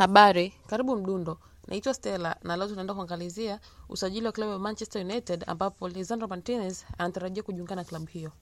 Habari, karibu Mdundo. Naitwa Stella na leo tunaenda kuangalizia usajili wa klabu ya Manchester United ambapo Lisandro Martinez anatarajia kujiunga na klabu hiyo.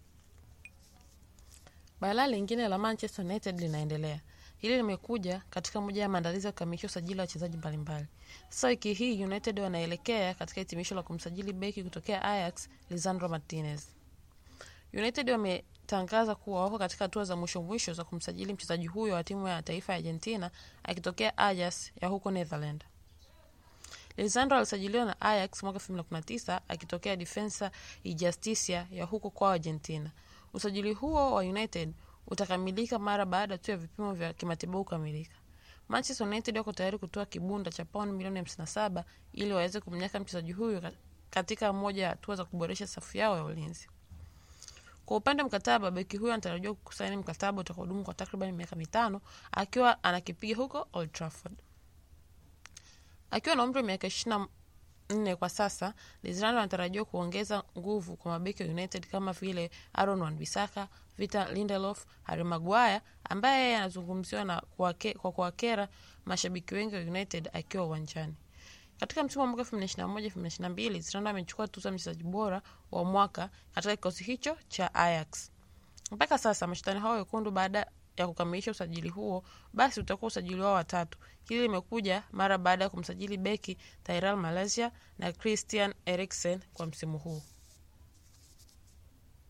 Balaa lingine la Manchester United linaendelea. Hili limekuja katika moja ya maandalizi ya kukamilisha usajili wa wachezaji mbalimbali. Sasa wiki hii United wanaelekea katika hitimisho la kumsajili beki kutokea Ajax, Lisandro Martinez. United wametangaza kuwa wako katika hatua za mwisho za kumsajili mchezaji huyo wa timu ya taifa ya Argentina akitokea Ajax ya huko Netherlands. Lisandro alisajiliwa na Ajax mwaka 2019 akitokea Defensa y Justicia ya huko kwa Argentina. Usajili huo wa United utakamilika mara baada tu ya vipimo vya kimatibabu kukamilika. Manchester United wako tayari kutoa kibunda cha pauni milioni 57 ili waweze kumnyaka mchezaji huyo katika moja ya hatua za kuboresha safu yao ya ulinzi. Kwa upande mkataba, beki huyo anatarajiwa kusaini mkataba utakaodumu kwa takriban miaka 5 akiwa anakipiga huko Old Trafford. Akiwa na umri wa miaka 24 kwa sasa, Lisandro anatarajiwa kuongeza nguvu kwa mabeki wa United kama vile Aaron Wan-Bissaka, Victor Lindelof, Harry Maguire ambaye anazungumziwa na kwa kuwakera mashabiki wengi wa United akiwa uwanjani. Katika msimu wa mwaka 2021-2022, Lisandro amechukua tuzo ya mchezaji bora wa mwaka katika kikosi hicho cha Ajax. Mpaka sasa mashindano hao wekundu baada ya kukamilisha usajili huo, basi utakuwa usajili wao wa 3. Hili limekuja mara baada ya kumsajili beki Tyrell Malacia na Christian Eriksen kwa msimu huu.